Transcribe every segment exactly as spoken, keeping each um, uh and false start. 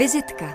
Vizitka.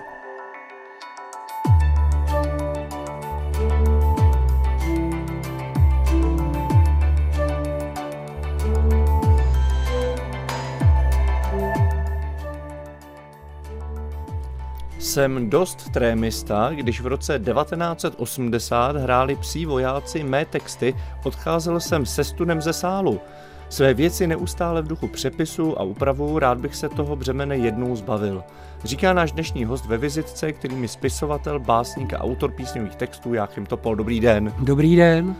Jsem dost trémista, když v roce devatenáct set osmdesát hráli Psí vojáci mé texty, odcházel jsem se stunem ze sálu. Své věci neustále v duchu přepisu a upravu, rád bych se toho břemene jednou zbavil. Říká náš dnešní host ve vizitce, kterým je spisovatel, básník a autor písňových textů Jáchym Topol. Dobrý den. Dobrý den.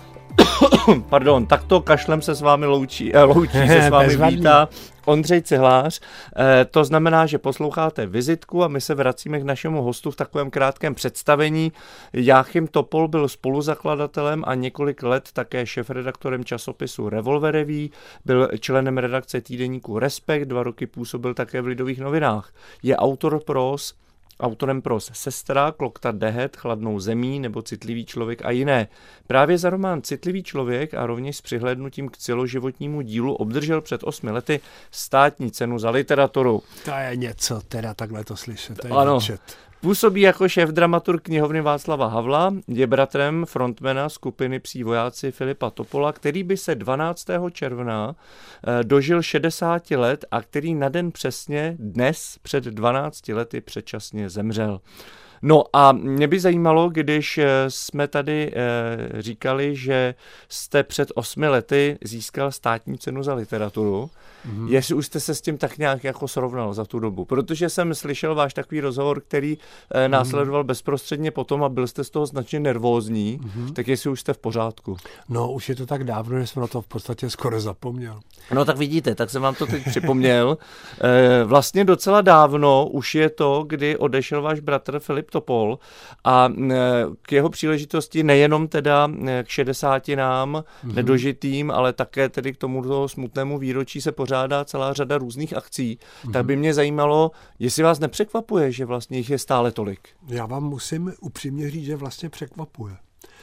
Pardon, takto kašlem se s vámi loučí, loučí se s vámi vítá Ondřej Cihlář. E, to znamená, že posloucháte vizitku a my se vracíme k našemu hostu v takovém krátkém představení. Jáchym Topol byl spoluzakladatelem a několik let také šéfredaktorem časopisu Revolver Revue, byl členem redakce týdeníku Respekt, dva roky působil také v Lidových novinách. Je autor próz, autorem próz Sestra, Klokta Dehet, Chladnou zemí nebo Citlivý člověk a jiné. Právě za román Citlivý člověk a rovněž s přihlédnutím k celoživotnímu dílu obdržel před osmi lety státní cenu za literaturu. To je něco, teda takhle to slyšet. To je ano. Výčet. Působí jako šéfdramaturg knihovny Václava Havla, je bratrem frontmana skupiny Psí vojáci Filipa Topola, který by se dvanáctého června dožil šedesáti let a který na den přesně dnes před dvanácti lety předčasně zemřel. No a mě by zajímalo, když jsme tady říkali, že jste před osmi lety získal státní cenu za literaturu, mm-hmm. jestli už jste se s tím tak nějak jako srovnal za tu dobu. Protože jsem slyšel váš takový rozhovor, který mm-hmm. následoval bezprostředně potom a byl jste z toho značně nervózní, mm-hmm. tak jestli už jste v pořádku. No už je to tak dávno, že jsem na to v podstatě skoro zapomněl. No tak vidíte, tak jsem vám to teď připomněl. Vlastně docela dávno už je to, kdy odešel váš bratr Filip Topol a k jeho příležitosti nejenom teda k šedesátinám mm-hmm. nedožitým, ale také tedy k tomuto smutnému výročí se pořádá celá řada různých akcí. Mm-hmm. Tak by mě zajímalo, jestli vás nepřekvapuje, že vlastně jich je stále tolik. Já vám musím upřímně říct, že vlastně překvapuje.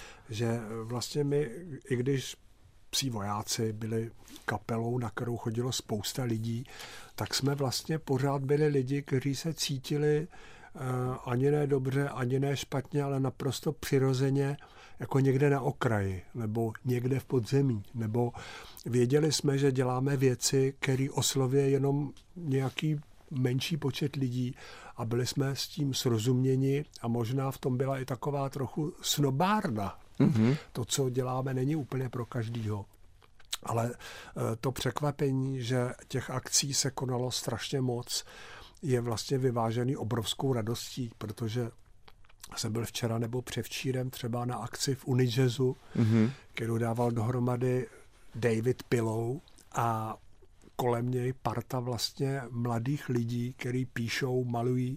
Že vlastně my, i když Psí vojáci byli kapelou, na kterou chodilo spousta lidí, tak jsme vlastně pořád byli lidi, kteří se cítili uh, ani ne dobře, ani ne špatně, ale naprosto přirozeně jako někde na okraji, nebo někde v podzemí, nebo věděli jsme, že děláme věci, které osloví jenom nějaký menší počet lidí a byli jsme s tím srozuměni a možná v tom byla i taková trochu snobárna. Mm-hmm. To, co děláme, není úplně pro každýho. Ale to překvapení, že těch akcí se konalo strašně moc, je vlastně vyvážený obrovskou radostí, protože jsem byl včera nebo převčírem třeba na akci v Unijazzu, mm-hmm. kterou dával dohromady David Pillow a kolem něj parta vlastně mladých lidí, kteří píšou, malují.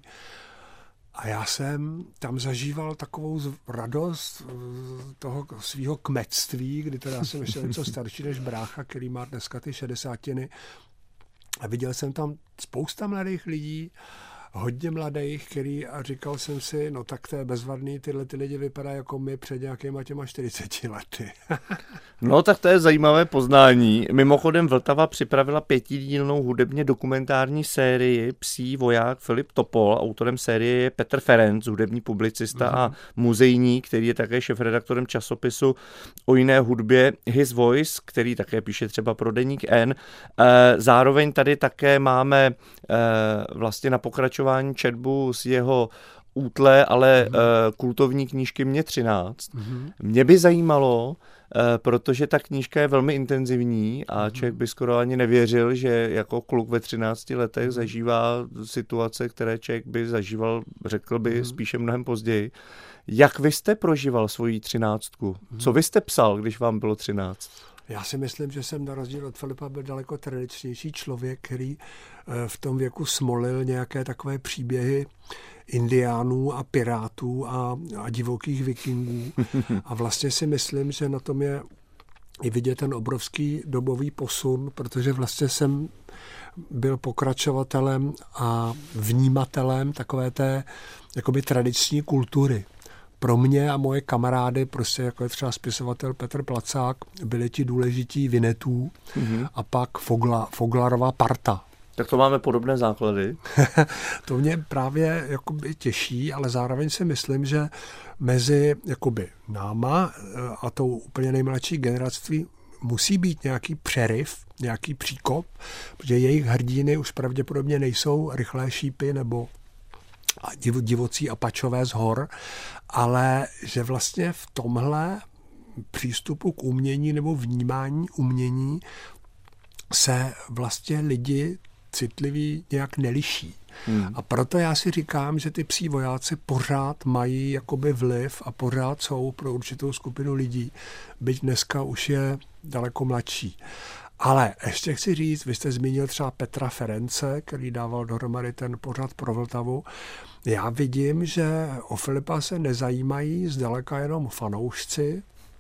A já jsem tam zažíval takovou radost toho svého kmetství, kdy teda jsem ještě něco starší než brácha, který má dneska ty šedesátiny. A viděl jsem tam spousta mladých lidí, hodně mladých, který a říkal jsem si, no tak to je bezvadný, tyhle ty lidi vypadají jako my před nějakýma těma čtyřiceti lety. No tak to je zajímavé poznání. Mimochodem Vltava připravila pětidílnou hudebně dokumentární sérii Psí voják Filip Topol. Autorem série je Petr Ferenc, hudební publicista mm. a muzejník, který je také šéfredaktorem časopisu o jiné hudbě His Voice, který také píše třeba pro deník N. Zároveň tady také máme vlastně na pokračování četbu z jeho útlé, ale mm. kultovní knížky Mě třináct. Mm. Mě by zajímalo, protože ta knížka je velmi intenzivní a člověk by skoro ani nevěřil, že jako kluk ve třinácti letech zažívá situace, které člověk by zažíval, řekl by, spíše mnohem později. Jak vy jste prožíval svoji třináctku? Co vy jste psal, když vám bylo třináct? Já si myslím, že jsem na rozdíl od Filipa byl daleko tradičnější člověk, který v tom věku smolil nějaké takové příběhy indiánů a pirátů a, a divokých vikingů. A vlastně si myslím, že na tom je i vidět ten obrovský dobový posun, protože vlastně jsem byl pokračovatelem a vnímatelem takové té jakoby tradiční kultury. Pro mě a moje kamarády, prostě jako je třeba spisovatel Petr Placák, byli ti důležití Vinetů mm-hmm. a pak Fogla, Foglarova parta. Tak to máme podobné základy. To mě právě jakoby těší, ale zároveň si myslím, že mezi jakoby náma a tou úplně nejmladší generací musí být nějaký přeryv, nějaký příkop, protože jejich hrdiny už pravděpodobně nejsou rychlé šípy nebo divocí apačové z hor, ale že vlastně v tomhle přístupu k umění nebo vnímání umění se vlastně lidi citliví nějak neliší. Hmm. A proto já si říkám, že ty psí vojáci pořád mají jakoby vliv a pořád jsou pro určitou skupinu lidí, byť dneska už je daleko mladší. Ale ještě chci říct, vy jste zmínil třeba Petra Ference, který dával dohromady ten pořad pro Vltavu. Já vidím, že o Filipa se nezajímají zdaleka jenom fanoušci,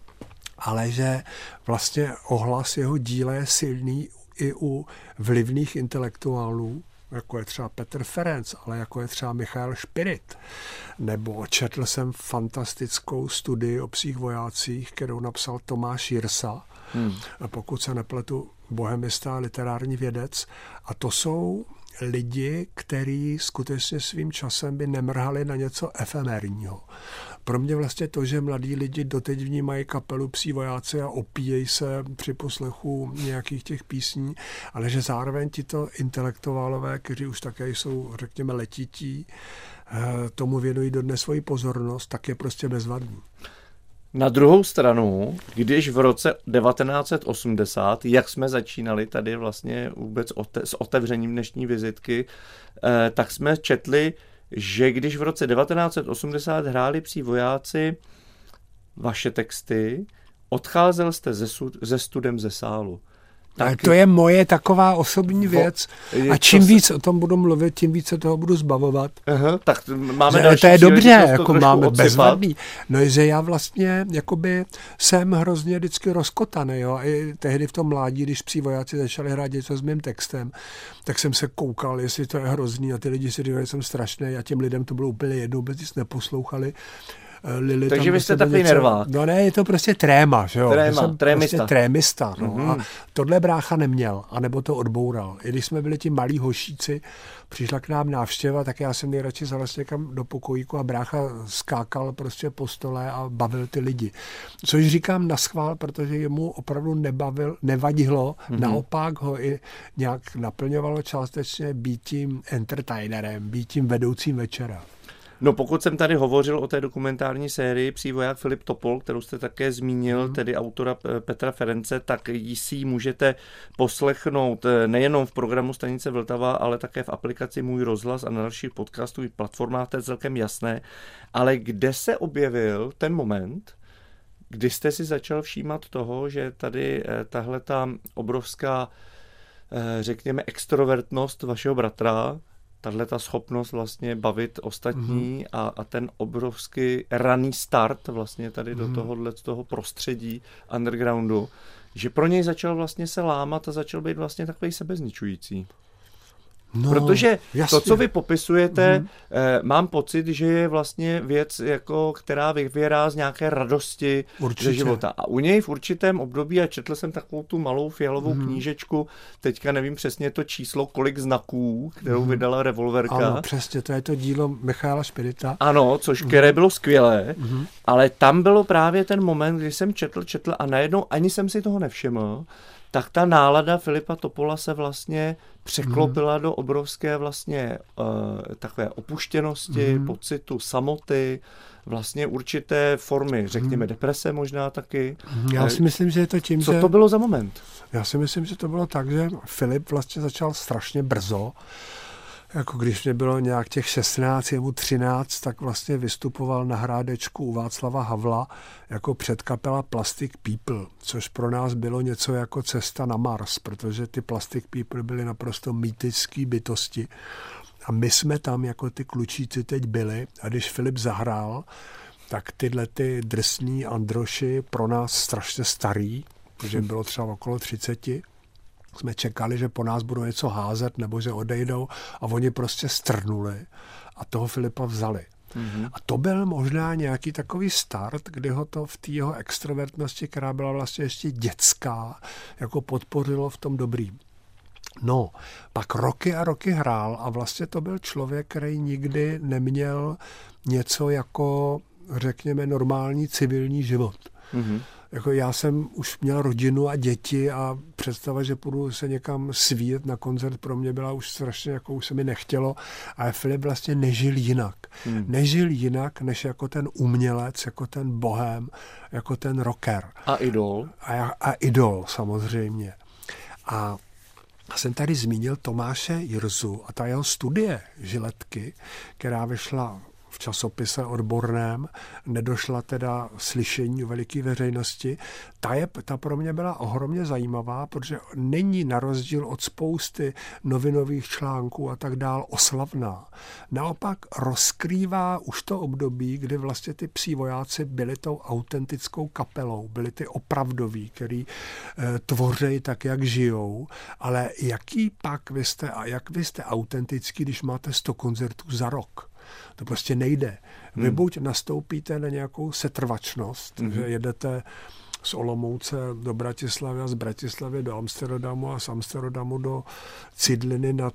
ale že vlastně ohlas jeho díla je silný i u vlivných intelektuálů, jako je třeba Petr Ferenc, ale jako je třeba Michal Špirit. Nebo četl jsem fantastickou studii o psích vojácích, kterou napsal Tomáš Jirsa, hmm. pokud se nepletu, bohemista, literární vědec. A to jsou lidi, kteří skutečně svým časem by nemrhali na něco efemérního. Pro mě vlastně to, že mladí lidi doteď vnímají kapelu Psí vojáci a opíjejí se při poslechu nějakých těch písní, ale že zároveň tito intelektuálové, kteří už také jsou, řekněme, letití, tomu věnují dodnes svoji pozornost, tak je prostě bezvadný. Na druhou stranu, když v roce devatenáct set osmdesát, jak jsme začínali tady vlastně vůbec ote- s otevřením dnešní vizitky, eh, tak jsme četli, že když v roce devatenáct set osmdesát hráli Psí vojáci vaše texty, odcházel jste ze, su- ze studem ze sálu. Tak to je moje taková osobní věc a čím víc o tom budu mluvit, tím víc se toho budu zbavovat. Aha, tak máme další to je dobře, jako máme bezvadný. No, že já vlastně jakoby jsem hrozně vždycky rozkotaný, jo. I tehdy v tom mládí, když Psí vojáci začali hrát něco s mým textem, tak jsem se koukal, jestli to je hrozný a ty lidi si říkali, že jsem strašný a těm lidem to bylo úplně jedno, vůbec nic neposlouchali. Lili, takže vy jste takový něco... nervák. No ne, je to prostě tréma, že jo. Tréma, jsem trémista. Prostě trémista, no. Mm-hmm. A tohle brácha neměl, anebo to odboural. I když jsme byli ti malí hošíci, přišla k nám návštěva, tak já jsem nejradši zalez někam do pokojíku a brácha skákal prostě po stole a bavil ty lidi. Což říkám naschvál, protože jemu opravdu nebavil, nevadilo, mm-hmm. naopak ho i nějak naplňovalo částečně být tím entertainerem, být tím vedoucím večera. No pokud jsem tady hovořil o té dokumentární sérii Psí voják Filip Topol, kterou jste také zmínil, mm. tedy autora Petra Ference, tak ji si můžete poslechnout nejenom v programu Stanice Vltava, ale také v aplikaci Můj rozhlas a na dalších podcastových platformách, to je celkem jasné. Ale kde se objevil ten moment, kdy jste si začal všímat toho, že tady tahle ta obrovská, řekněme, extrovertnost vašeho bratra, tahle ta schopnost vlastně bavit ostatní mm-hmm. a, a ten obrovský raný start vlastně tady mm-hmm. do tohohle z toho prostředí undergroundu, že pro něj začal vlastně se lámat a začal být vlastně takový sebezničující. No, protože jasně. To, co vy popisujete, mm-hmm. eh, mám pocit, že je vlastně věc, jako, která vyvěrá z nějaké radosti Určitě. Ze života. A u něj v určitém období, a četl jsem takovou tu malou fialovou mm-hmm. knížečku, teďka nevím přesně to číslo, kolik znaků, kterou mm-hmm. vydala Revolverka. Ano, přesně, to je to dílo Michala Špirita. Ano, což mm-hmm. které bylo skvělé, mm-hmm. ale tam bylo právě ten moment, kdy jsem četl, četl a najednou ani jsem si toho nevšiml, tak ta nálada Filipa Topola se vlastně překlopila hmm. do obrovské vlastně uh, takové opuštěnosti, hmm. pocitu samoty, vlastně určité formy, řekněme, hmm. deprese možná taky. Já si myslím, že je to tím, Co že... to bylo za moment? Já si myslím, že to bylo tak, že Filip vlastně začal strašně brzo. Jako když mě bylo nějak těch šestnáct, jemu třináct, tak vlastně vystupoval na Hrádečku u Václava Havla jako předkapela Plastic People, což pro nás bylo něco jako cesta na Mars, protože ty Plastic People byly naprosto mýtický bytosti. A my jsme tam jako ty klučíci teď byli a když Filip zahrál, tak tyhle ty drsní androši pro nás strašně starý, protože bylo třeba okolo třiceti, jsme čekali, že po nás budou něco házet nebo že odejdou a oni prostě strnuli a toho Filipa vzali. Mm-hmm. A to byl možná nějaký takový start, kdy ho to v té jeho extrovertnosti, která byla vlastně ještě dětská, jako podpořilo v tom dobrým. No, pak roky a roky hrál a vlastně to byl člověk, který nikdy neměl něco jako, řekněme, normální civilní život. Mm-hmm. Jako já jsem už měl rodinu a děti a představa, že půjdu se někam svíjet na koncert, pro mě byla už strašně, jako už se mi nechtělo. A Filip vlastně nežil jinak. Hmm. Nežil jinak, než jako ten umělec, jako ten bohem, jako ten rocker. A idol. A, a idol samozřejmě. A jsem tady zmínil Tomáše Jirsu a ta jeho studie Žiletky, která vyšla v časopise odborném, nedošla teda slyšení u veliké veřejnosti. Ta, je, ta pro mě byla ohromně zajímavá, protože není na rozdíl od spousty novinových článků a tak dál oslavná. Naopak rozkrývá už to období, kdy vlastně ty Psí vojáci byli tou autentickou kapelou, byli ty opravdoví, který e, tvoří tak, jak žijou, ale jaký pak vy jste a jak vy jste autentický, když máte sto koncertů za rok? To prostě nejde. Vy hmm. buď nastoupíte na nějakou setrvačnost, hmm. že jedete z Olomouce do Bratislavy a z Bratislavy do Amsterdamu a z Amsterdamu do Cidliny nad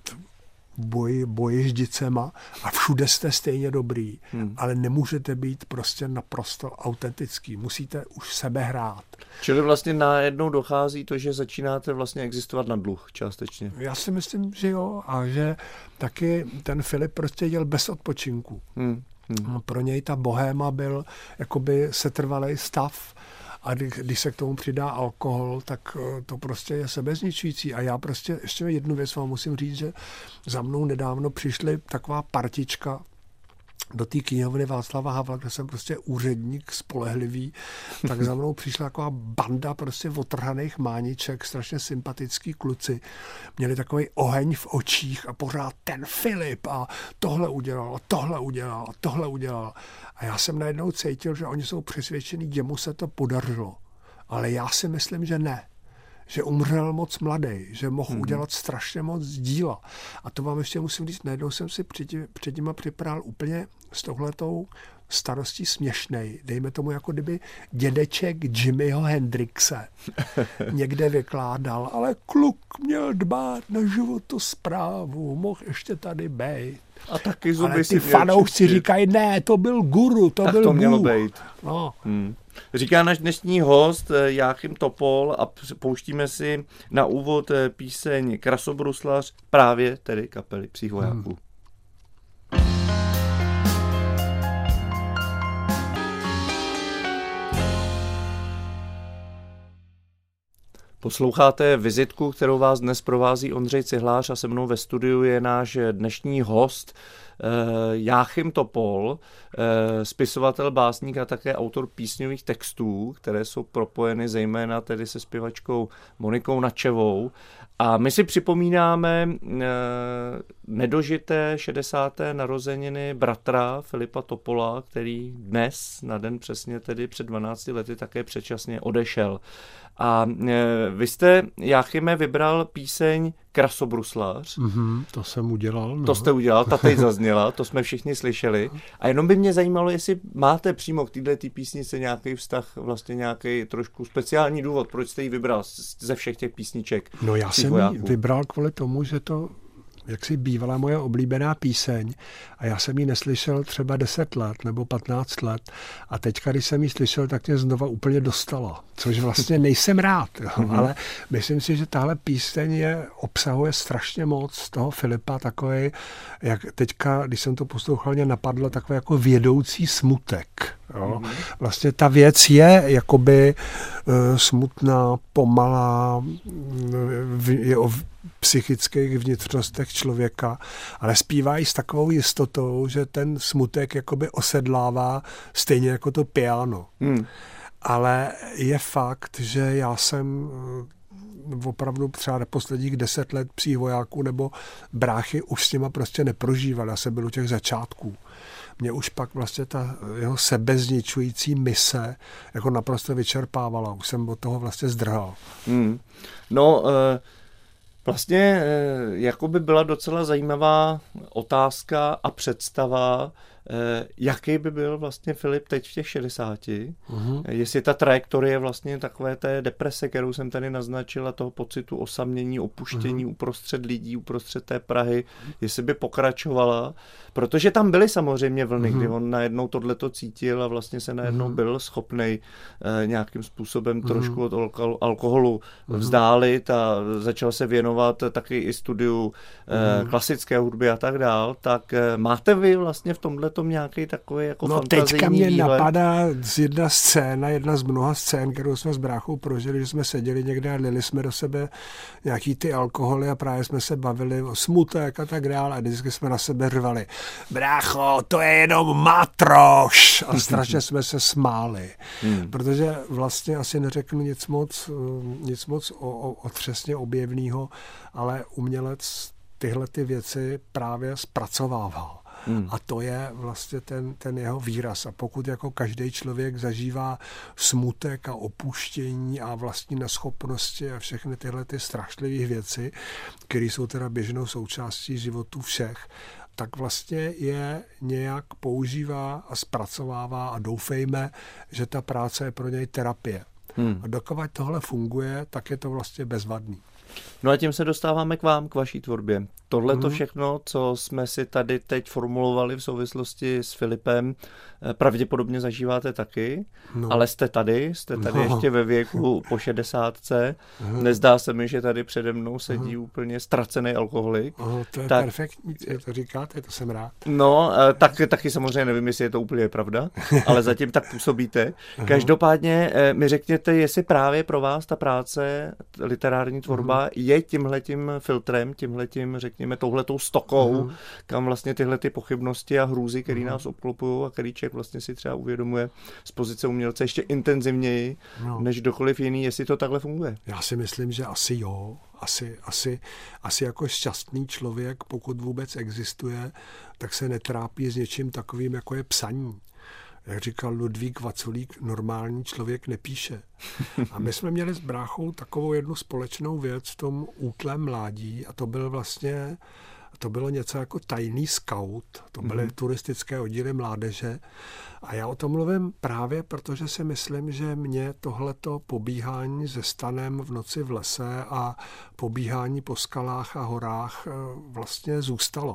boj, bojiždicema a všude jste stejně dobrý, hmm. ale nemůžete být prostě naprosto autentický. Musíte už sebe hrát. Čili vlastně najednou dochází to, že začínáte vlastně existovat na dluh částečně. Já si myslím, že jo a že taky ten Filip prostě jel bez odpočinku. Hmm. Hmm. Pro něj ta bohéma byl jakoby setrvalý stav. A když se k tomu přidá alkohol, tak to prostě je sebezničující. A já prostě ještě jednu věc vám musím říct, že za mnou nedávno přišly taková partička do té knihovny Václava Havla, kde jsem prostě úředník spolehlivý, tak za mnou přišla taková banda prostě otrhaných mániček, strašně sympatický kluci. Měli takový oheň v očích a pořád ten Filip a tohle udělal, tohle udělal, tohle udělal. A já jsem najednou cítil, že oni jsou přesvědčení, jemu se to podařilo. Ale já si myslím, že ne. Že umřel moc mladý, že mohl hmm. udělat strašně moc díla. A to vám ještě musím říct, najednou jsem si před, před nima připravil úplně s touhletou starostí směšnej. Dejme tomu, jako kdyby dědeček Jimiho Hendrixe někde vykládal, ale kluk měl dbát na životosprávu, mohl ještě tady být. A taky zuby ale ty fanoušci říkají, ne, to byl guru, to tak byl to mělo Bůh. být. No. Hmm. Říká náš dnešní host Jáchym Topol a pouštíme si na úvod píseň Krasobruslař právě tedy kapely Psích vojáků. Hmm. Posloucháte vizitku, kterou vás dnes provází Ondřej Cihlář a se mnou ve studiu je náš dnešní host Jáchym Topol, spisovatel, básník a také autor písňových textů, které jsou propojeny zejména tedy se zpěvačkou Monikou Načevou. A my si připomínáme nedožité šedesáté narozeniny bratra Filipa Topola, který dnes, na den přesně tedy před dvanácti lety, také předčasně odešel. A vy jste, Jáchyme, vybral píseň Krasobruslař. Mm-hmm, to jsem udělal. No. To jste udělal, ta teď zazněla, to jsme všichni slyšeli. A jenom by mě zajímalo, jestli máte přímo k této písnice nějaký vztah, vlastně nějaký trošku speciální důvod, proč jste ji vybral ze všech těch písniček. No já jsem ji vybral kvůli tomu, že to jaksi bývala moje oblíbená píseň a já jsem ji neslyšel třeba deset let nebo patnáct let a teďka, když jsem ji slyšel, tak mě znova úplně dostala, což vlastně nejsem rád, jo, mm-hmm. ale myslím si, že tahle píseň je, obsahuje strašně moc z toho Filipa, takový, jak teďka, když jsem to poslouchal, mě napadlo takový jako vědoucí smutek. Jo. Mm-hmm. Vlastně ta věc je jakoby uh, smutná, pomalá, je o psychických vnitřnostech člověka, ale zpívají s takovou jistotou, že ten smutek jakoby osedlává stejně jako to piano. Mm. Ale je fakt, že já jsem opravdu třeba posledních deset let Psích vojáků nebo bráchy už s nima prostě neprožíval. Já jsem byl u těch začátků. Mě už pak vlastně ta jeho sebezničující mise jako naprosto vyčerpávala. Už jsem od toho vlastně zdrhal. Mm. No, e- Vlastně jako by byla docela zajímavá otázka a představa jaký by byl vlastně Filip teď v těch šedesáti, uh-huh. jestli ta trajektorie vlastně takové té deprese, kterou jsem tady naznačila, toho pocitu osamění, opuštění uh-huh. uprostřed lidí, uprostřed té Prahy, jestli by pokračovala, protože tam byly samozřejmě vlny, uh-huh. kdy on najednou tohleto cítil a vlastně se najednou uh-huh. byl schopnej eh, nějakým způsobem uh-huh. trošku od alko- alkoholu uh-huh. vzdálit a začal se věnovat taky i studiu eh, uh-huh. klasické hudby a tak dál, tak eh, máte vy vlastně v tomhletom nějaký takový jako no, fantazijní teďka mě výhled? napadá jedna scéna, jedna z mnoha scén, kterou jsme s bráchou prožili, že jsme seděli někde a lili jsme do sebe nějaký ty alkoholy a právě jsme se bavili o smutek a tak dále a vždycky jsme na sebe řvali: brácho, to je jenom matroš! A strašně jsme se smáli. Hmm. Protože vlastně asi neřeknu nic moc, nic moc o, o, o přesně objevného, ale umělec tyhle ty věci právě zpracovával. Hmm. A to je vlastně ten, ten jeho výraz. A pokud jako každý člověk zažívá smutek a opuštění a vlastní neschopnosti a všechny tyhle ty strašlivé věci, které jsou teda běžnou součástí životů všech, tak vlastně je nějak používá a zpracovává a doufejme, že ta práce je pro něj terapie. Hmm. A dokud tohle funguje, tak je to vlastně bezvadný. No a tím se dostáváme k vám, k vaší tvorbě. Tohle to všechno, co jsme si tady teď formulovali v souvislosti s Filipem, pravděpodobně zažíváte taky, no. ale jste tady, jste tady no. ještě ve věku po šedesátce. Nezdá se mi, že tady přede mnou sedí uh-huh. úplně ztracený alkoholik. Uh, to je tak, perfektní, to říkáte, to jsem rád. No, tak, taky samozřejmě nevím, jestli je to úplně pravda, ale zatím tak působíte. Uh-huh. Každopádně mi řekněte, jestli právě pro vás ta práce, literární tvorba, uh-huh. je tímhletím filtrem, tímhletím, řekněme, touhletou stokou, uh-huh. kam vlastně tyhle ty pochybnosti a hrůzy, které uh-huh. nás obklopují a který člověk vlastně si třeba uvědomuje z pozice umělce ještě intenzivněji, no. než kdokoliv jiný, jestli to takhle funguje. Já si myslím, že asi jo. Asi, asi, asi jako šťastný člověk, pokud vůbec existuje, tak se netrápí s něčím takovým, jako je psaní. Jak říkal Ludvík Vaculík, normální člověk nepíše. A my jsme měli s bráchou takovou jednu společnou věc v tom útlém mládí a to byl vlastně, to bylo něco jako tajný scout, to byly mm-hmm. turistické oddíly mládeže a já o tom mluvím právě, protože si myslím, že mě tohleto pobíhání se stanem v noci v lese a pobíhání po skalách a horách vlastně zůstalo.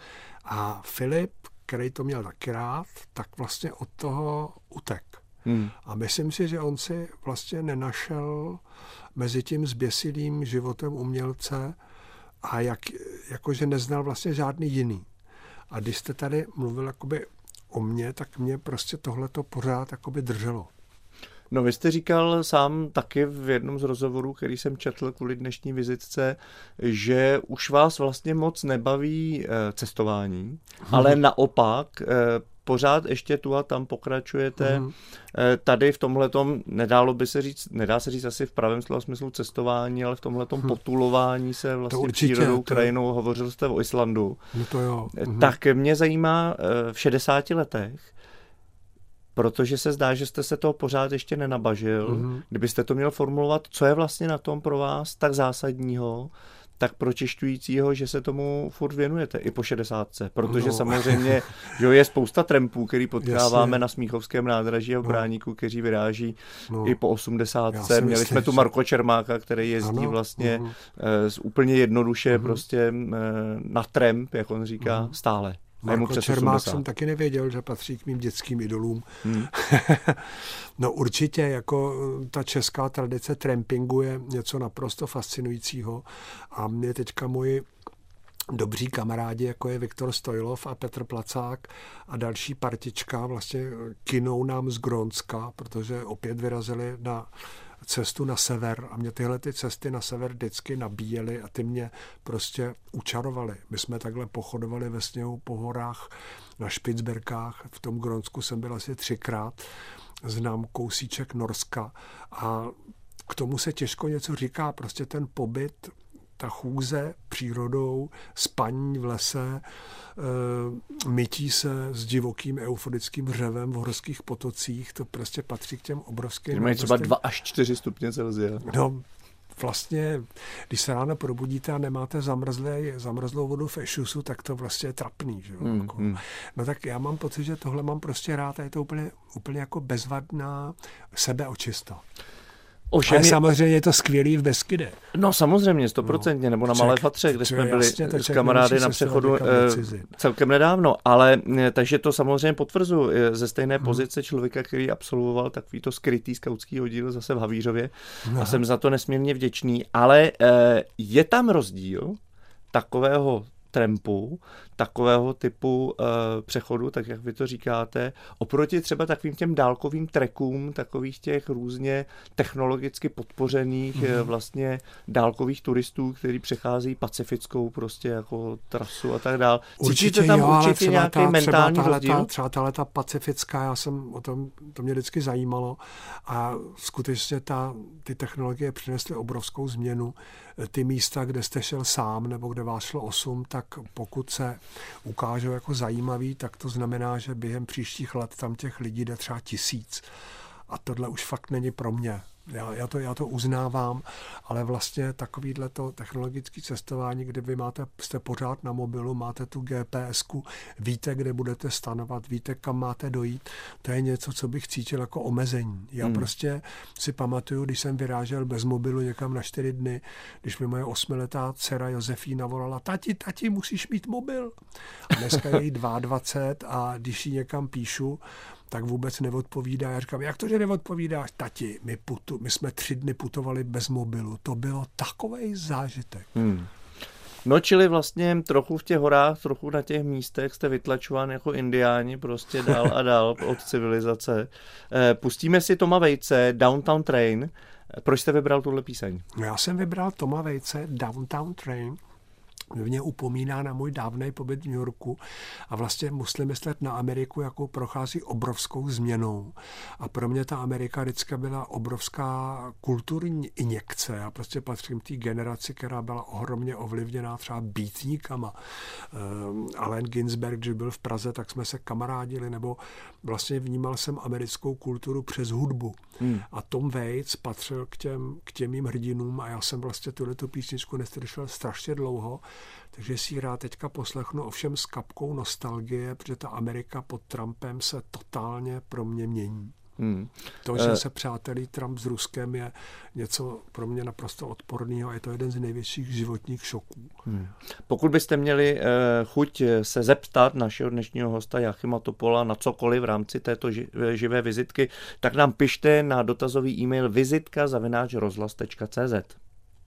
A Filip, který to měl taky rád, tak vlastně od toho utek. Hmm. A myslím si, že on si vlastně nenašel mezi tím zběsilým životem umělce a jak, jakože neznal vlastně žádný jiný. A když jste tady mluvil jakoby o mně, tak mě prostě tohleto pořád jakoby drželo. No vy jste říkal sám taky v jednom z rozhovorů, který jsem četl kvůli dnešní vizitce, že už vás vlastně moc nebaví cestování, hmm. ale naopak pořád ještě tu a tam pokračujete hmm. tady v tomhletom, nedálo by se říct, nedá se říct asi v pravém slova smyslu cestování, ale v tomhletom hmm. potulování se vlastně určitě, přírodou, to... krajinou, hovořil jste o Islandu. No to jo. Hmm. Tak mě zajímá v šedesáti letech, protože se zdá, že jste se toho pořád ještě nenabažil. Mm-hmm. Kdybyste to měl formulovat, co je vlastně na tom pro vás tak zásadního, tak pročišťujícího, že se tomu furt věnujete i po šedesátce. Protože no. samozřejmě že je spousta trampů, který potkáváme Jasně. na Smíchovském nádraží a v Bráníku, no. kteří vyráží no. i po osmdesátce. Měli myslím, jsme tu Marko Čermáka, který jezdí ano. vlastně uh-huh. z úplně jednoduše uh-huh. prostě na tramp, jak on říká, uh-huh. stále. Marko Čermák jsem taky nevěděl, že patří k mým dětským idolům. Hmm. No určitě, jako ta česká tradice trampingu je něco naprosto fascinujícího a mě teďka moji dobří kamarádi, jako je Viktor Stojlov a Petr Placák a další partička vlastně kinou nám z Grónska, protože opět vyrazili na cestu na sever a mě tyhle ty cesty na sever vždycky nabíjely a ty mě prostě učarovaly. My jsme takhle pochodovali ve sněhu po horách na Špicberkách, v tom Grónsku jsem byl asi třikrát, znám kousíček Norska a k tomu se těžko něco říká, prostě ten pobyt, ta chůze přírodou, spaní v lese, e, mytí se s divokým euforickým řevem v horských potocích, to prostě patří k těm obrovským... Mají třeba dva až čtyři stupně Celsia. No, vlastně, když se ráno probudíte a nemáte zamrzlé, zamrzlou vodu v ešusu, tak to vlastně je trapný. Že? Mm, jako. mm. No tak já mám pocit, že tohle mám prostě rád a je to úplně, úplně jako bezvadná sebeočista. Ovšem Ale je... samozřejmě je to skvělý v Beskydě. No samozřejmě, stoprocentně, nebo na Malé Fatře, kde jsme byli jasně, s kamarády na přechodu celkem nedávno. Ale takže to samozřejmě potvrzuji ze stejné hmm. pozice člověka, který absolvoval takovýto skrytý skautský oddíl zase v Havířově. Aha. A jsem za to nesmírně vděčný. Ale je tam rozdíl takového trampu, takového typu uh, přechodu, tak jak vy to říkáte, oproti třeba takovým těm dálkovým trekům, takových těch různě technologicky podpořených mm-hmm. vlastně dálkových turistů, kteří přechází pacifickou prostě jako trasu a tak dál. Určitě tam jo, určitě třeba nějaký ta, mentální třeba rozdíl? Ta, třeba tahle ta pacifická, já jsem o tom, to mě vždycky zajímalo a skutečně ta, ty technologie přinesly obrovskou změnu. Ty místa, kde jste šel sám nebo kde vás šlo osm, tak pokud se ukážou jako zajímavý, tak to znamená, že během příštích let tam těch lidí jde třeba tisíc. A tohle už fakt není pro mě. Já, já, to, já to uznávám, ale vlastně takovýhle to technologické cestování, kde vy máte, jste pořád na mobilu, máte tu G P S ku, víte, kde budete stanovat, víte, kam máte dojít, to je něco, co bych cítil jako omezení. Já hmm. prostě si pamatuju, když jsem vyrážel bez mobilu někam na čtyři dny, když mi moje osmiletá dcera Josefína volala, tati, tati, musíš mít mobil. A dneska je jí dvacet dva a když jí někam píšu, tak vůbec neodpovídá. Já říkám, jak to, že neodpovídáš? Tati, my, putu, my jsme tři dny putovali bez mobilu. To bylo takovej zážitek. Hmm. No, čili vlastně trochu v těch horách, trochu na těch místech jste vytlačován jako indiáni prostě dál a dál od civilizace. Pustíme si Toma Vejce, Downtown Train. Proč jste vybral tuhle píseň? Já jsem vybral Toma Vejce, Downtown Train. Mě upomíná na můj dávnej pobyt v New Yorku a vlastně musím myslet na Ameriku, jako prochází obrovskou změnou. A pro mě ta Amerika vždycky byla obrovská kulturní injekce. Já prostě patřím té generaci, která byla ohromně ovlivněná třeba beatníkama. Um, Allen Ginsberg, když byl v Praze, tak jsme se kamarádili, nebo vlastně vnímal jsem americkou kulturu přes hudbu. Hmm. A Tom Waits patřil k těm, k těm mým hrdinům a já jsem vlastně tuhletu písničku neslyšel strašně dlouho, takže si ji rád teďka poslechnu, ovšem s kapkou nostalgie, protože ta Amerika pod Trumpem se totálně pro mě mění. Hmm. To, že se přátelí Trump s Ruskem, je něco pro mě naprosto odporného a je to jeden z největších životních šoků. Hmm. Pokud byste měli uh, chuť se zeptat našeho dnešního hosta Jáchyma Topola na cokoliv v rámci této ži- živé vizitky, tak nám pište na dotazový e-mail vizitka zavináč rozhlas tečka cé zet.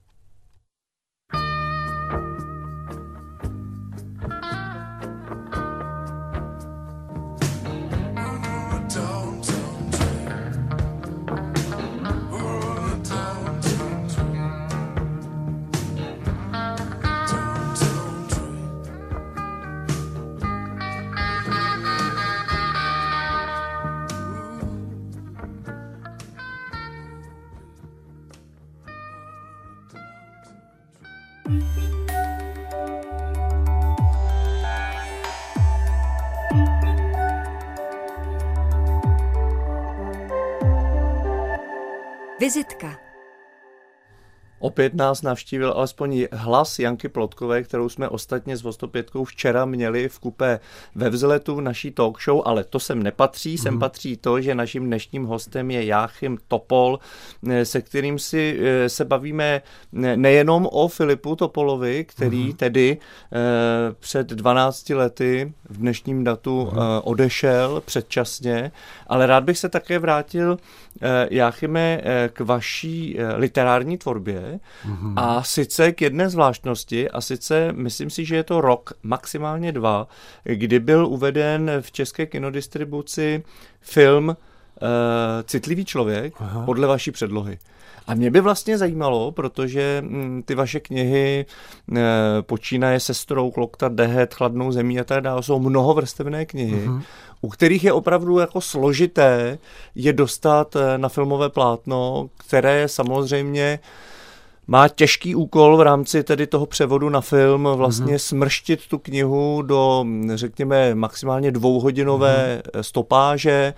Vizitka. Opět nás navštívil alespoň hlas Janky Plotkové, kterou jsme ostatně s Vostopětkou včera měli v kupé ve vzletu v naší talk show, ale to sem nepatří. Mm. Sem patří to, že naším dnešním hostem je Jáchym Topol, se kterým si se bavíme nejenom o Filipu Topolovi, který mm. tedy před dvanácti lety v dnešním datu mm. odešel předčasně, ale rád bych se také vrátil, Jáchyme, k vaší literární tvorbě mm-hmm. a sice k jedné zvláštnosti a sice myslím si, že je to rok, maximálně dva, kdy byl uveden v české kinodistribuci film uh, Citlivý člověk Aha. podle vaší předlohy. A mě by vlastně zajímalo, protože m, ty vaše knihy e, počínaje Sestrou, Klokta, Dehet, Chladnou zemí a tak dále, jsou mnohovrstevné knihy, mm-hmm. u kterých je opravdu jako složité je dostat na filmové plátno, které samozřejmě má těžký úkol v rámci tedy toho převodu na film vlastně mm-hmm. smrštit tu knihu do, řekněme, maximálně dvouhodinové mm-hmm. stopáže,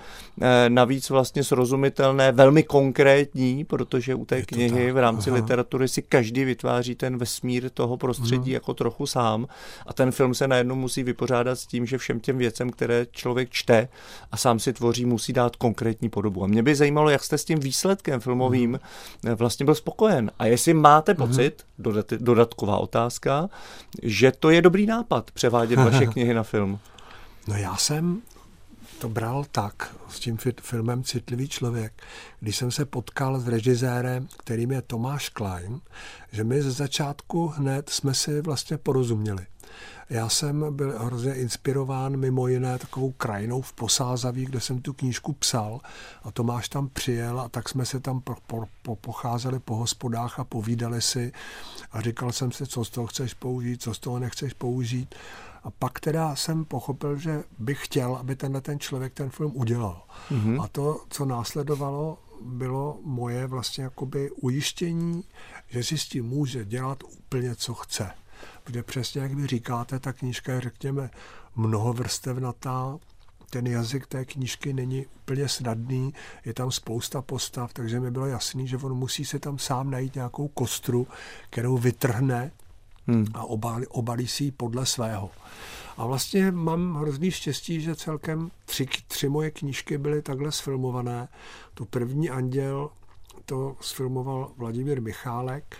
navíc vlastně srozumitelné, velmi konkrétní, protože u té Je knihy v rámci Aha. literatury si každý vytváří ten vesmír toho prostředí mm-hmm. jako trochu sám a ten film se najednou musí vypořádat s tím, že všem těm věcem, které člověk čte a sám si tvoří, musí dát konkrétní podobu. A mě by zajímalo, jak jste s tím výsledkem filmovým mm-hmm. vlastně byl spokojen. A jestli máte pocit, mm-hmm. dodat, dodatková otázka, že to je dobrý nápad převádět vaše knihy na film. No já jsem to bral tak s tím filmem Citlivý člověk, když jsem se potkal s režisérem, kterým je Tomáš Klein, že my ze začátku hned jsme si vlastně porozuměli. Já jsem byl hrozně inspirován mimo jiné takovou krajinou v Posázaví, kde jsem tu knížku psal a Tomáš tam přijel a tak jsme se tam po, po, po, pocházeli po hospodách a povídali si a říkal jsem si, co z toho chceš použít, co z toho nechceš použít. A pak teda jsem pochopil, že bych chtěl, aby tenhle ten člověk ten film udělal. Mm-hmm. A to, co následovalo, bylo moje vlastně jakoby ujištění, že si s tím může dělat úplně, co chce. Protože přesně, jak vy říkáte, ta knížka je, řekněme, mnohovrstevnatá, ten jazyk té knížky není úplně snadný, je tam spousta postav, takže mi bylo jasný, že on musí se tam sám najít nějakou kostru, kterou vytrhne hmm. a obalí, obalí si ji podle svého. A vlastně mám hrozný štěstí, že celkem tři, tři moje knížky byly takhle sfilmované. Tu první Anděl to sfilmoval Vladimír Michálek,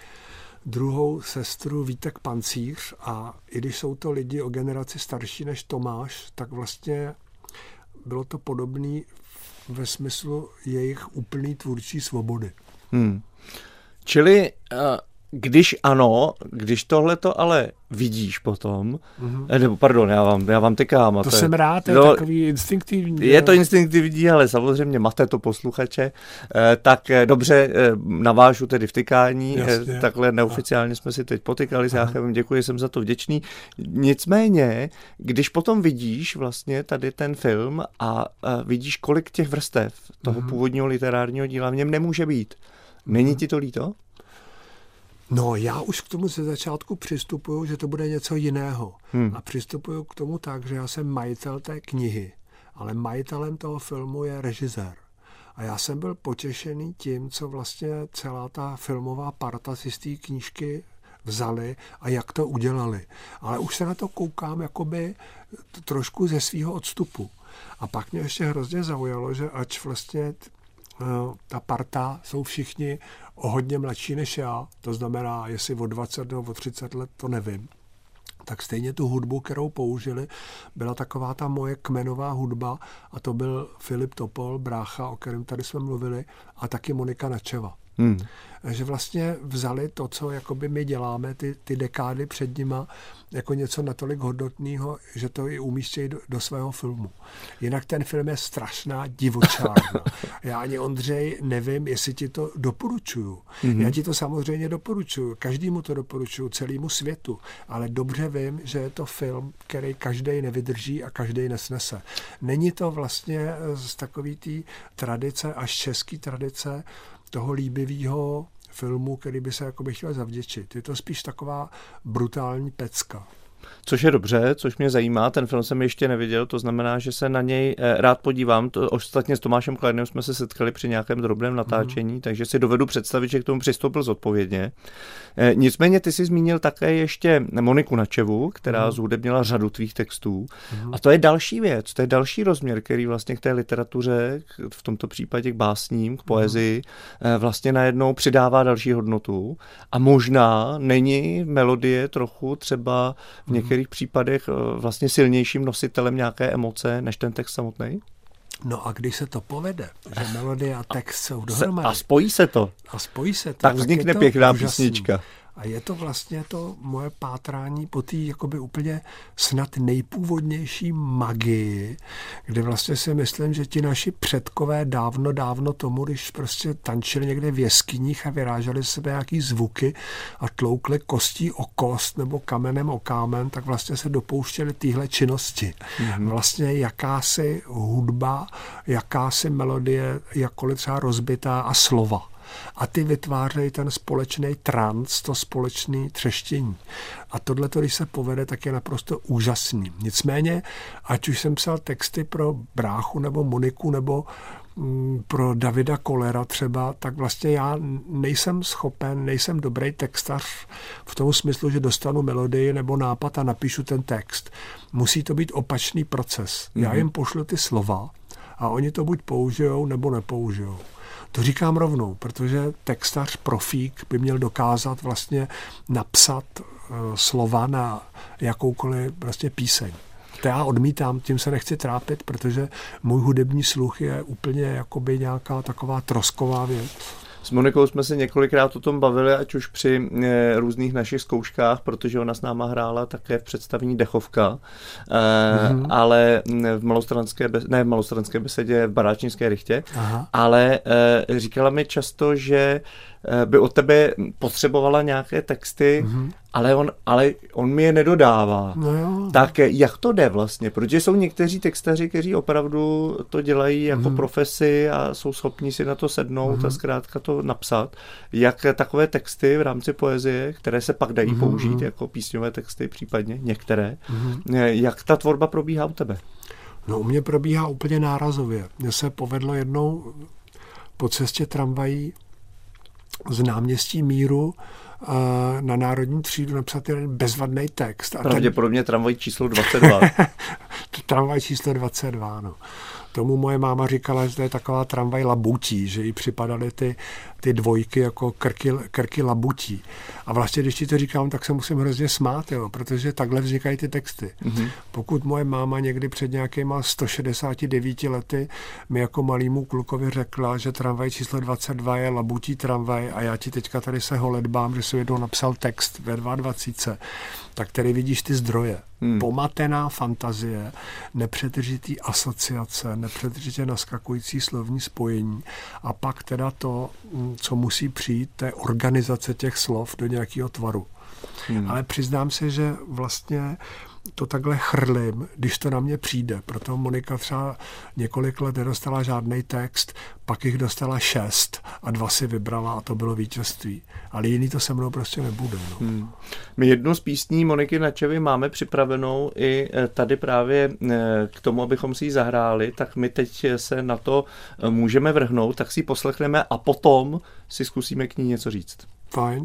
druhou sestru Vítek Pancíř a i když jsou to lidi o generaci starší než Tomáš, tak vlastně bylo to podobné ve smyslu jejich úplný tvůrčí svobody. Hmm. Čili uh, když ano, když tohleto ale vidíš potom, mm-hmm. nebo pardon, já vám, já vám tykám. To, to jsem je, rád, to je no, takový instinktivní. Je to instinktivní, ale samozřejmě máte to posluchače. Eh, tak eh, dobře, eh, navážu tedy v tykání. Eh, takhle neoficiálně jsme si teď potykali s Jáchevem, děkuji, jsem za to vděčný. Nicméně, když potom vidíš vlastně tady ten film a, a vidíš, kolik těch vrstev toho mm-hmm. původního literárního díla v něm nemůže být. Není mm-hmm. ti to líto? No, já už k tomu ze začátku přistupuju, že to bude něco jiného. Hmm. A přistupuju k tomu tak, že já jsem majitel té knihy, ale majitelem toho filmu je režisér. A já jsem byl potěšený tím, co vlastně celá ta filmová parta si z té knížky vzali a jak to udělali. Ale už se na to koukám jakoby trošku ze svýho odstupu. A pak mě ještě hrozně zaujalo, že ač vlastně ta parta jsou všichni o hodně mladší než já, to znamená, jestli o dvacet nebo o třicet let, to nevím. Tak stejně tu hudbu, kterou použili, byla taková ta moje kmenová hudba a to byl Filip Topol, brácha, o kterém tady jsme mluvili, a taky Monika Načeva. Hmm. Že vlastně vzali to, co jakoby my děláme, ty, ty dekády před nima, jako něco natolik hodnotného, že to i umístějí do, do svého filmu. Jinak ten film je strašná divočárna. Já ani, Ondřej, nevím, jestli ti to doporučuju. Mm-hmm. Já ti to samozřejmě doporučuju. Každému to doporučuju, celému světu. Ale dobře vím, že je to film, který každej nevydrží a každej nesnese. Není to vlastně z takový té tradice, až český tradice, toho líbivého filmu, který by se jakoby chtěl zavděčit. Je to spíš taková brutální pecka. Což je dobře, což mě zajímá, ten film jsem ještě neviděl, to znamená, že se na něj rád podívám. To, ostatně s Tomášem Kleinem jsme se setkali při nějakém drobném natáčení, mm. takže si dovedu představit, že k tomu přistoupil zodpovědně. E, nicméně ty jsi zmínil také ještě Moniku Načevu, která mm. zhudebnila řadu tvých textů. Mm. A to je další věc, to je další rozměr, který vlastně k té literatuře, v tomto případě k básním, k poezii, mm. vlastně najednou přidává další hodnotu. A možná není melodie trochu třeba v některých případech vlastně silnějším nositelem nějaké emoce než ten text samotný? No a když se to povede, že melodie a text jsou dohromady. A spojí se to. A spojí se to. Tak vznikne tak pěkná písnička. A je to vlastně to moje pátrání po té jakoby úplně snad nejpůvodnější magii, kde vlastně si myslím, že ti naši předkové dávno, dávno tomu, když prostě tančili někde v jeskyních a vyráželi sebe nějaký zvuky a tloukli kostí o kost nebo kamenem o kámen, tak vlastně se dopouštěli téhle činnosti. Mm-hmm. Vlastně jakási hudba, jakási melodie, jakkoliv třeba rozbitá a slova. a ty vytvářejí ten společný trans, to společné třeštění. A tohleto, když se povede, tak je naprosto úžasný. Nicméně, ať už jsem psal texty pro bráchu nebo Moniku nebo pro Davida Kollera třeba, tak vlastně já nejsem schopen, nejsem dobrý textař v tom smyslu, že dostanu melodii nebo nápad a napíšu ten text. Musí to být opačný proces. Mm-hmm. Já jim pošlu ty slova a oni to buď použijou, nebo nepoužijou. To říkám rovnou, protože textař, profík by měl dokázat vlastně napsat uh, slova na jakoukoliv vlastně píseň. To já odmítám, tím se nechci trápit, protože můj hudební sluch je úplně jakoby nějaká taková trosková věc. S Monikou jsme se několikrát o tom bavili, ať už při e, různých našich zkouškách, protože ona s náma hrála také v představení Dechovka, e, mm-hmm. ale v malostranské, ne v malostranské besedě, v Baráčnické rychtě, Aha. ale e, říkala mi často, že by od tebe potřebovala nějaké texty, mm-hmm. ale, on, ale on mi je nedodává. No jo. Tak jak to jde vlastně? Protože jsou někteří textaři, kteří opravdu to dělají jako mm-hmm. profesi a jsou schopni si na to sednout mm-hmm. a zkrátka to napsat. Jak takové texty v rámci poezie, které se pak dají mm-hmm. použít jako písňové texty, případně některé, mm-hmm. jak ta tvorba probíhá u tebe? No u mě probíhá úplně nárazově. Mně se povedlo jednou po cestě tramvají z náměstí Míru na Národní třídu napsat jeden bezvadný text. A pravděpodobně ten... tramvaj číslo dvacet dva. Tramvaj číslo dvacet dva, no. Tomu moje máma říkala, že to je taková tramvaj labutí, že jí připadaly ty, ty dvojky jako krky, krky labutí. A vlastně, když ti to říkám, tak se musím hrozně smát, jo, protože takhle vznikají ty texty. Mm-hmm. Pokud moje máma někdy před nějakýma sto šedesáti devíti lety mi jako malýmu klukovi řekla, že tramvaj číslo dvacet dva je labutí tramvaj a já ti teďka tady se holedbám, že jsem jednou napsal text ve dvacet dva, tak tady vidíš ty zdroje. Hmm. Pomatená fantazie, nepřetržitý asociace, nepřetržitě naskakující slovní spojení a pak teda to, co musí přijít, to je organizace těch slov do nějakého tvaru. Hmm. Ale přiznám se, že vlastně to takhle chrlím, když to na mě přijde. Proto Monika třeba několik let nedostala žádný text, pak jich dostala šest a dva si vybrala a to bylo vítězství. Ale jiný to se mnou prostě nebude. No. Hmm. My jednu z písní Moniky Načevy máme připravenou i tady právě k tomu, abychom si ji zahráli, tak my teď se na to můžeme vrhnout, tak si ji poslechneme a potom si zkusíme k ní něco říct. Fajn.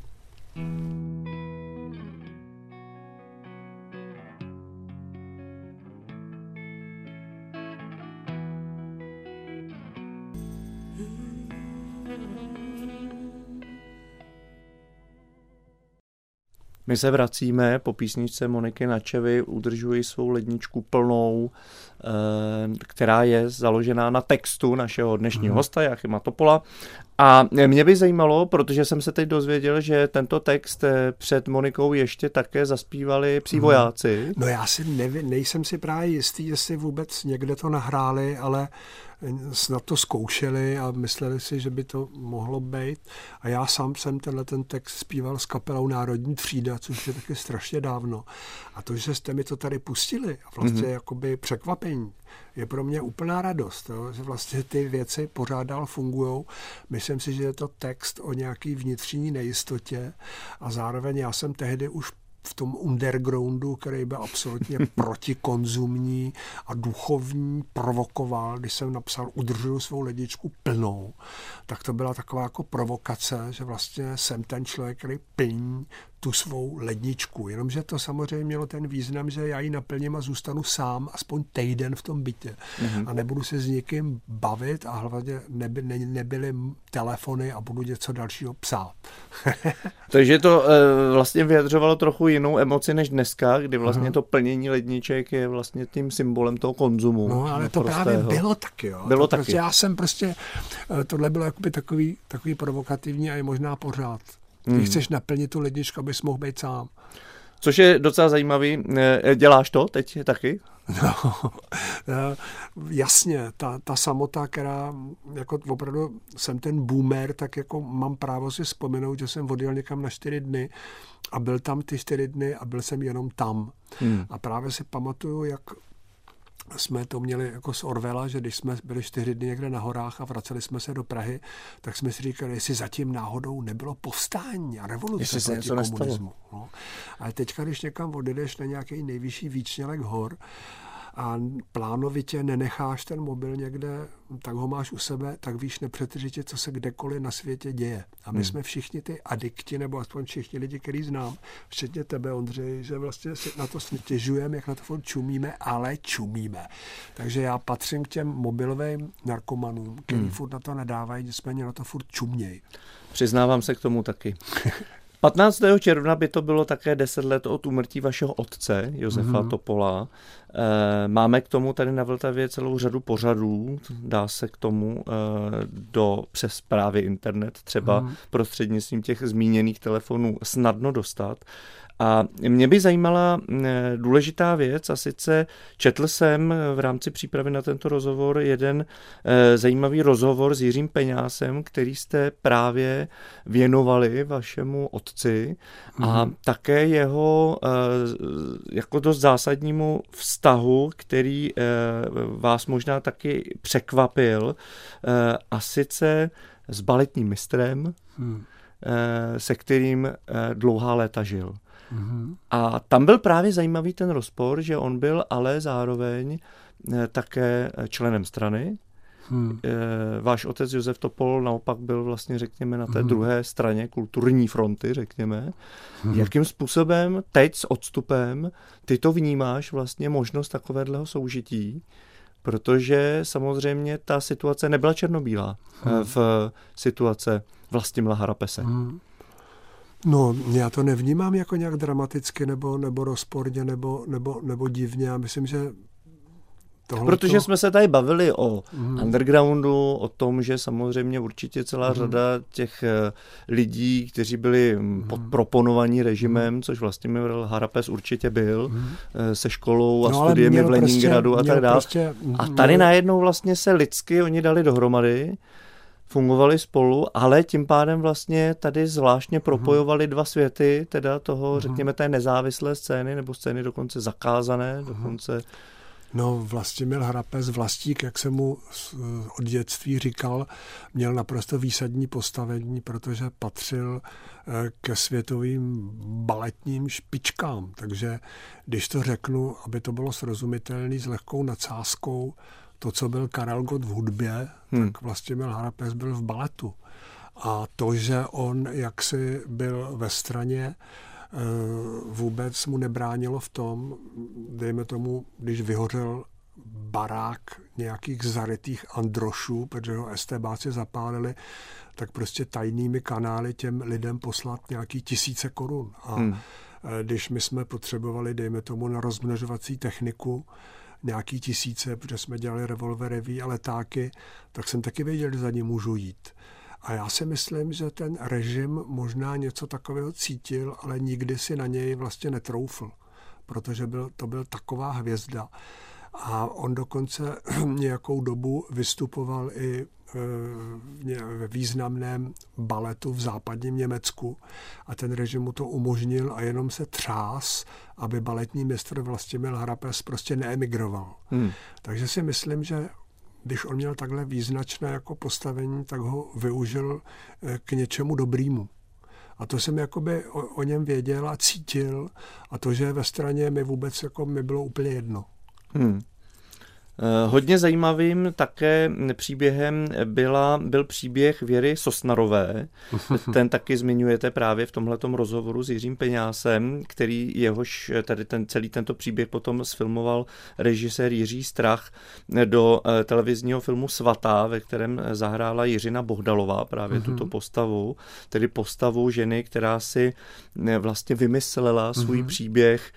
My se vracíme po písničce Moniky Načevy, udržuji svou ledničku plnou, která je založená na textu našeho dnešního hmm. hosta Jáchyma Topola. A mě by zajímalo, protože jsem se teď dozvěděl, že tento text před Monikou ještě také zaspívali Psí vojáci. No já si nevi, nejsem si právě jistý, jestli vůbec někde to nahráli, ale snad to zkoušeli a mysleli si, že by to mohlo být. A já sám jsem tenhle ten text zpíval s kapelou Národní třída, což je taky strašně dávno. A to, že jste mi to tady pustili, vlastně mm-hmm. jakoby překvapení, je pro mě úplná radost, jo? Že vlastně ty věci pořád dál fungujou. Myslím si, že je to text o nějaký vnitřní nejistotě a zároveň já jsem tehdy už v tom undergroundu, který byl absolutně protikonzumní a duchovní, provokoval, když jsem napsal Udržuju svou ledničku plnou, tak to byla taková jako provokace, že vlastně jsem ten člověk, který plní tu svou ledničku. Jenomže to samozřejmě mělo ten význam, že já ji naplním a zůstanu sám aspoň týden v tom bytě. Mm-hmm. A nebudu se s někým bavit a hlavně neby, ne, nebyly telefony a budu něco dalšího psát. Takže to e, vlastně vyjadřovalo trochu jinou emoci než dneska, kdy vlastně to plnění ledniček je vlastně tím symbolem toho konzumu. No, ale to prostého. Právě bylo taky. Jo. Bylo to taky. Prostě já jsem prostě, tohle bylo jakoby takový, takový provokativní a je možná pořád. Když hmm. chceš naplnit tu ledničku, abys mohl být sám. Což je docela zajímavý. Děláš to teď taky? No, jasně, ta, ta samota, která jako opravdu jsem ten boomer, tak jako mám právo si vzpomenout, že jsem odjel někam na čtyři dny a byl tam ty čtyři dny a byl jsem jenom tam. Hmm. A právě si pamatuju, jak jsme to měli jako z Orwella, že když jsme byli čtyři dny někde na horách a vraceli jsme se do Prahy, tak jsme si říkali, jestli zatím náhodou nebylo povstání a revoluce proti komunismu. No. Ale teďka, když někam odjedeš na nějaký nejvyšší výčnělek hor a plánovitě nenecháš ten mobil někde, tak ho máš u sebe, tak víš nepřetržitě, co se kdekoliv na světě děje. A my hmm. jsme všichni ty adikti, nebo aspoň všichni lidi, který znám, včetně tebe, Ondřej, že vlastně si na to stěžujeme, jak na to furt čumíme, ale čumíme. Takže já patřím k těm mobilovým narkomanům, který hmm. furt na to nedávají, nicméně na to furt čumějí. Přiznávám se k tomu taky. patnáctého června by to bylo také deset let od úmrtí vašeho otce, Josefa mm-hmm. Topola. E, máme k tomu tady na Vltavě celou řadu pořadů, dá se k tomu e, do přes právě internet, třeba mm. prostřednictvím těch zmíněných telefonů snadno dostat. A mě by zajímala důležitá věc, a sice četl jsem v rámci přípravy na tento rozhovor jeden zajímavý rozhovor s Jiřím Peňásem, který jste právě věnovali vašemu otci a mm. také jeho jako dost zásadnímu vztahu, který vás možná taky překvapil, a sice s baletním mistrem, mm. se kterým dlouhá léta žil. Mm-hmm. A tam byl právě zajímavý ten rozpor, že on byl ale zároveň také členem strany. Hmm. Váš otec Josef Topol naopak byl vlastně, řekněme, na té hmm. druhé straně kulturní fronty, řekněme. Hmm. Jakým způsobem teď s odstupem ty to vnímáš vlastně možnost takového soužití? Protože samozřejmě ta situace nebyla černobílá hmm. v situace Vlastimila Harapese. Hmm. No, já to nevnímám jako nějak dramaticky nebo, nebo rozporně nebo, nebo, nebo divně. Já myslím, že tohleto... Protože jsme se tady bavili o mm. undergroundu, o tom, že samozřejmě určitě celá mm. řada těch lidí, kteří byli mm. podproponovaní režimem, mm. což Vlastimil Harapes určitě byl, mm. se školou a no, studiemi v Leningradu prostě, a tak dále. Prostě, a tady měl... najednou vlastně se lidsky oni dali dohromady, fungovali spolu, ale tím pádem vlastně tady zvláštně propojovali dva světy, teda toho, řekněme, té nezávislé scény, nebo scény dokonce zakázané, dokonce... No, Vlastimil Harapes, Vlastík, jak jsem mu od dětství říkal, měl naprosto výsadní postavení, protože patřil ke světovým baletním špičkám. Takže když to řeknu, aby to bylo srozumitelné s lehkou nadsázkou, to, co byl Karel Gott v hudbě, hmm. tak Vlastimil Harapes byl v baletu. A to, že on jaksi byl ve straně, vůbec mu nebránilo v tom, dejme tomu, když vyhořel barák nějakých zarytých androšů, protože ho estébáci zapálili, tak prostě tajnými kanály těm lidem poslat nějaký tisíce korun. A hmm. když my jsme potřebovali, dejme tomu, na rozmnožovací techniku, nějaký tisíce, protože jsme dělali revolverový a letáky, tak jsem taky věděl, že za ním můžu jít. A já si myslím, že ten režim možná něco takového cítil, ale nikdy si na něj vlastně netroufl, protože byl, to byl taková hvězda. A on dokonce nějakou dobu vystupoval i ve významném baletu v západním Německu a ten režim mu to umožnil a jenom se třás, aby baletní mistr Vlastimil Harapes prostě neemigroval. Hmm. Takže si myslím, že když on měl takhle význačné jako postavení, tak ho využil k něčemu dobrému. A to jsem jakoby o, o něm věděl a cítil a to, že je ve straně, mi vůbec jako mi bylo úplně jedno. Hmm. Hodně zajímavým také příběhem byla, byl příběh Věry Sosnarové. Ten taky zmiňujete právě v tomhletom rozhovoru s Jiřím Peňásem, který jehož tady ten celý tento příběh potom sfilmoval režisér Jiří Strach do televizního filmu Svatá, ve kterém zahrála Jiřina Bohdalová právě mm-hmm. tuto postavu, tedy postavu ženy, která si vlastně vymyslela svůj mm-hmm. příběh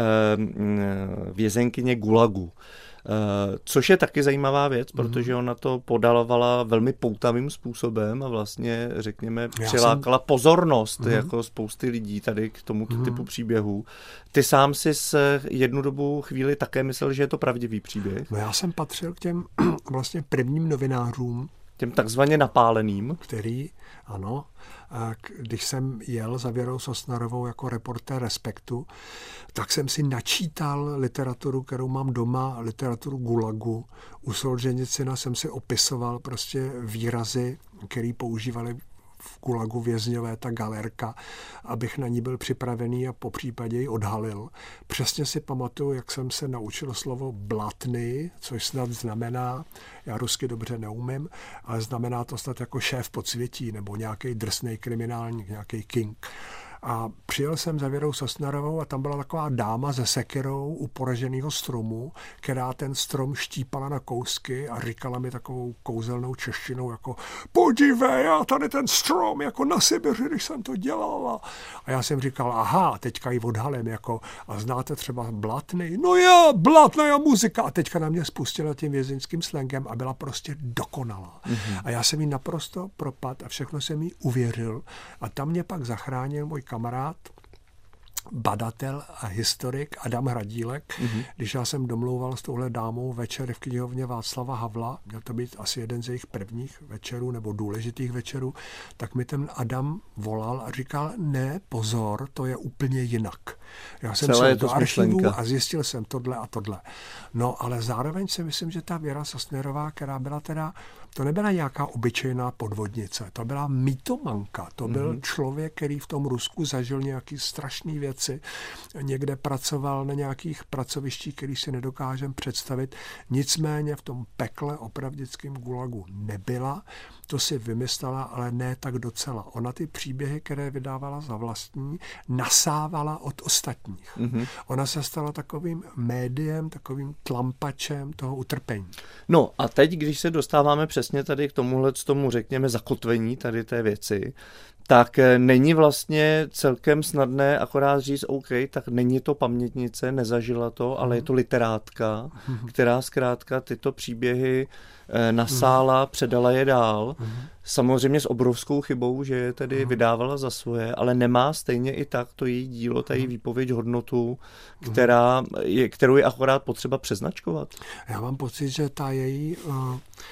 vězenkyně Gulagu. Což je taky zajímavá věc, protože ona to podalovala velmi poutavým způsobem a vlastně, řekněme, přilákala jsem... pozornost mm-hmm. jako spousty lidí tady k tomuto mm-hmm. typu příběhů. Ty sám si s jednu dobu chvíli také myslel, že je to pravdivý příběh. No já jsem patřil k těm vlastně prvním novinářům, těm takzvaně napáleným. Který, ano, když jsem jel za Věrou Sosnarovou jako reportér Respektu, tak jsem si načítal literaturu, kterou mám doma, literaturu Gulagu. U Solženicina jsem si opisoval prostě výrazy, které používali v Gulagu vězňové, ta galerka, abych na ní byl připravený a po případě ji odhalil. Přesně si pamatuju, jak jsem se naučil slovo blatný, což snad znamená, já rusky dobře neumím, ale znamená to snad jako šéf podsvětí nebo nějaký drsnej kriminálník, nějaký king. A přijel jsem za Věrou Sosnarovou a tam byla taková dáma se sekirou u poraženého stromu, která ten strom štípala na kousky a říkala mi takovou kouzelnou češtinou jako podívej, já tady ten strom jako na Sibiři, když jsem to dělala. A já jsem říkal, aha, teďka ji odhalím, jako, a znáte třeba Blatný? No já, Blatná muzika. A teďka na mě spustila tím vězeňským slangem a byla prostě dokonalá. Mm-hmm. A já jsem jí naprosto propad a všechno jsem jí uvěřil. A tam mě pak zachránil můj kamarád, badatel a historik Adam Hradílek, mm-hmm. když já jsem domlouval s touhle dámou večer v knihovně Václava Havla, měl to být asi jeden z jejich prvních večerů nebo důležitých večerů, tak mi ten Adam volal a říkal, ne, pozor, to je úplně jinak. Já jsem se do archivu a zjistil jsem tohle a tohle. No, ale zároveň si myslím, že ta Věra Sosnerová, která byla teda, to nebyla nějaká obyčejná podvodnice, to byla mýtomanka, to byl mm-hmm. člověk, který v tom Rusku zažil nějaký strašný věci, někde pracoval na nějakých pracovištích, který si nedokážem představit, nicméně v tom pekle opravdickém gulagu nebyla, to si vymyslela, ale ne tak docela. Ona ty příběhy, které vydávala za vlastní, nasávala od ostatních. Mm-hmm. Ona se stala takovým médiem, takovým tlampačem toho utrpení. No a teď, když se dostáváme přesně tady k tomuhle, tomu řekněme zakotvení tady té věci, tak není vlastně celkem snadné akorát říct, OK, tak není to pamětnice, nezažila to, ale je to literátka, která zkrátka tyto příběhy nasála, předala je dál. Samozřejmě s obrovskou chybou, že je tedy vydávala za svoje, ale nemá stejně i tak to její dílo, ta její výpověď hodnotu, která je, kterou je akorát potřeba přeznačkovat. Já mám pocit, že ta její... Uh...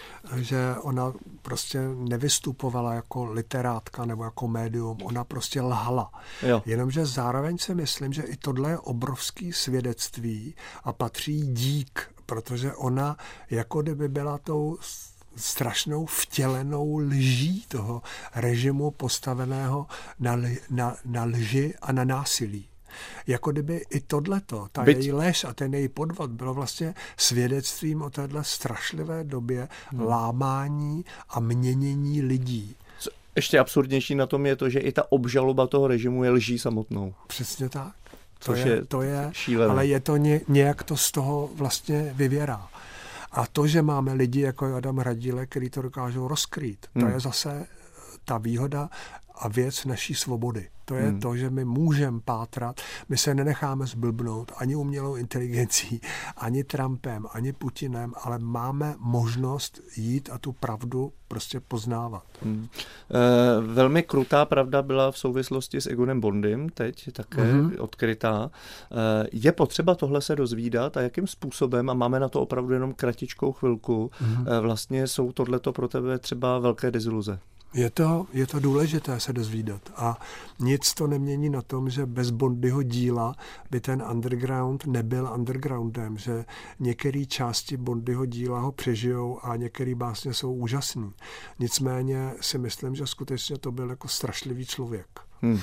že ona prostě nevystupovala jako literátka nebo jako médium, ona prostě lhala. Jo. Jenomže zároveň si myslím, že i tohle je obrovský svědectví a patří dík, protože ona jako kdyby byla tou strašnou vtělenou lží toho režimu postaveného na, na, na lži a na násilí. Jako kdyby i tohleto, ta Byť... její lež a ten její podvod bylo vlastně svědectvím o téhle strašlivé době hmm. lámání a měnění lidí. Ještě absurdnější na tom je to, že i ta obžaloba toho režimu je lží samotnou. Přesně tak. To je, je, to je šílené. Ale je to ně, nějak to z toho vlastně vyvěrá. A to, že máme lidi jako Adam Hradílek, který to dokážou rozkrýt, hmm. to je zase ta výhoda a věc naší svobody. To je hmm. to, že my můžeme pátrat, my se nenecháme zblbnout ani umělou inteligencí, ani Trumpem, ani Putinem, ale máme možnost jít a tu pravdu prostě poznávat. Hmm. E, velmi krutá pravda byla v souvislosti s Egonem Bondym, teď také hmm. odkrytá. E, je potřeba tohle se dozvídat a jakým způsobem, a máme na to opravdu jenom kratičkou chvilku, hmm. e, vlastně jsou tohleto pro tebe třeba velké deziluze. Je to, je to důležité se dozvídat a nic to nemění na tom, že bez Bondyho díla by ten underground nebyl undergroundem, že některé části Bondyho díla ho přežijou a některé básně jsou úžasný. Nicméně si myslím, že skutečně to byl jako strašlivý člověk. Hmm.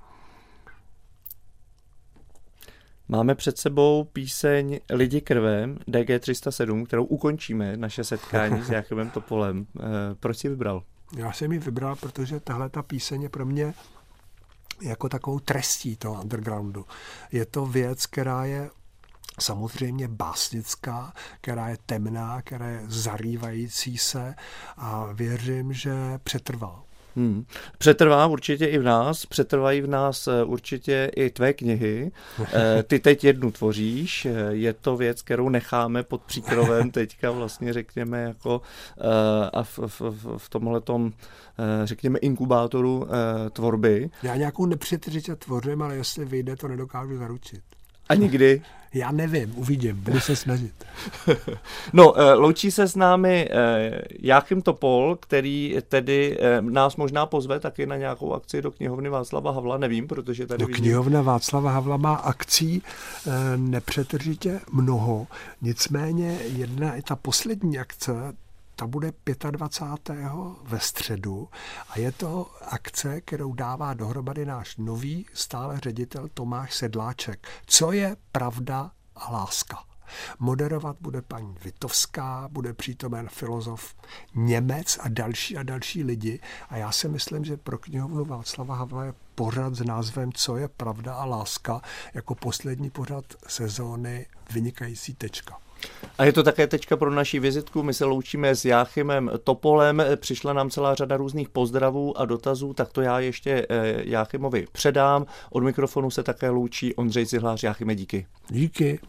Máme před sebou píseň Lidi krvem D G tři sta sedm, kterou ukončíme naše setkání s Jáchymem Topolem. E, proč jsi vybral? Já jsem ji vybral, protože tahle ta píseň je pro mě jako takovou trestí toho undergroundu. Je to věc, která je samozřejmě básnická, která je temná, která je zarývající se a věřím, že přetrvá. Hmm. Přetrvá určitě i v nás, přetrvají v nás určitě i tvé knihy. Ty teď jednu tvoříš, je to věc, kterou necháme pod příkrovem teďka vlastně řekněme jako a v, v, v tomhletom řekněme inkubátoru tvorby. Já nějakou nepřetržitě tvořím, ale jestli vyjde, to nedokážu zaručit. A nikdy? Já nevím, uvidím, budu se snažit. No, loučí se s námi Jáchym Topol, který tedy nás možná pozve taky na nějakou akci do knihovny Václava Havla, nevím, protože tady no, vidím. Knihovna Václava Havla má akcí nepřetržitě mnoho, nicméně jedna, ta poslední akce, ta bude dvacátého pátého ve středu a je to akce, kterou dává dohromady náš nový stále ředitel Tomáš Sedláček. Co je pravda a láska? Moderovat bude paní Vitovská, bude přítomen filozof Němec a další a další lidi. A já si myslím, že pro knihovnu Václava Havla je pořad s názvem Co je pravda a láska jako poslední pořad sezóny vynikající tečka. A je to také tečka pro naši vizitku. My se loučíme s Jáchymem Topolem. Přišla nám celá řada různých pozdravů a dotazů, tak to já ještě Jáchymovi předám. Od mikrofonu se také loučí Ondřej Zihlář. Jáchyme, díky. Díky.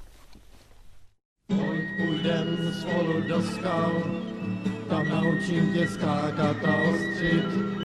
Půjdem spolu do skal, tam naučím tě skákat a ostřit.